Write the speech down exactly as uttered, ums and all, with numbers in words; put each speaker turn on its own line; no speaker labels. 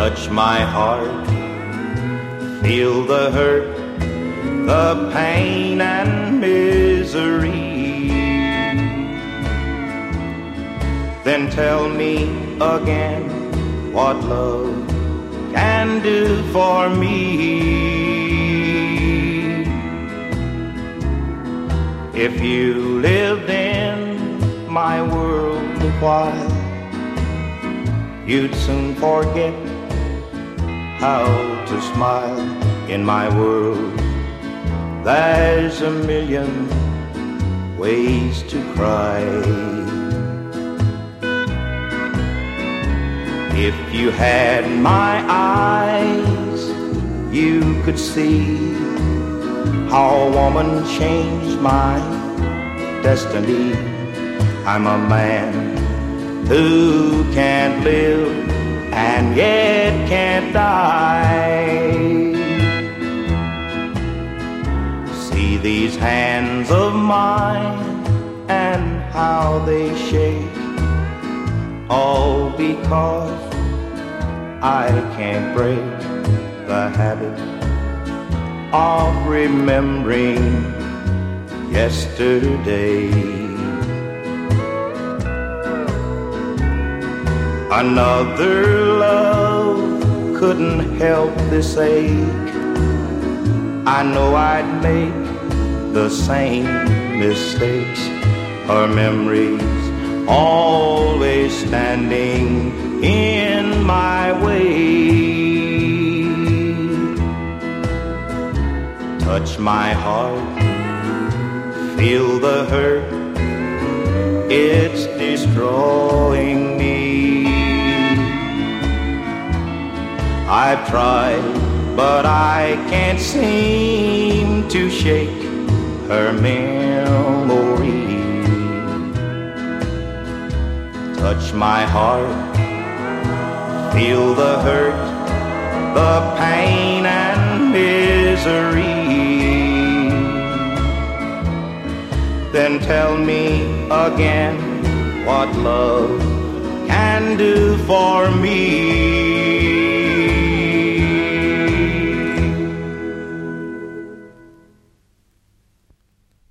touch my heart, feel the hurt, the pain and misery. Then tell me again what love can do for me. If you lived in my world a while, you'd soon forget how to smile. In my world, there's a million ways to cry. If you had my eyes, you could see how a woman changed my destiny. I'm a man who can't live and yet can't die. See these hands of mine and how they shake, all because I can't break the habit of remembering yesterday. Another love couldn't help this ache. I know I'd make the same mistakes. Her memories always standing in my way. Touch my heart, feel the hurt, it's destroying me. I've tried, but I can't seem to shake her memory. Touch my heart, feel the hurt, the pain and misery. Then tell me again what love can do for me.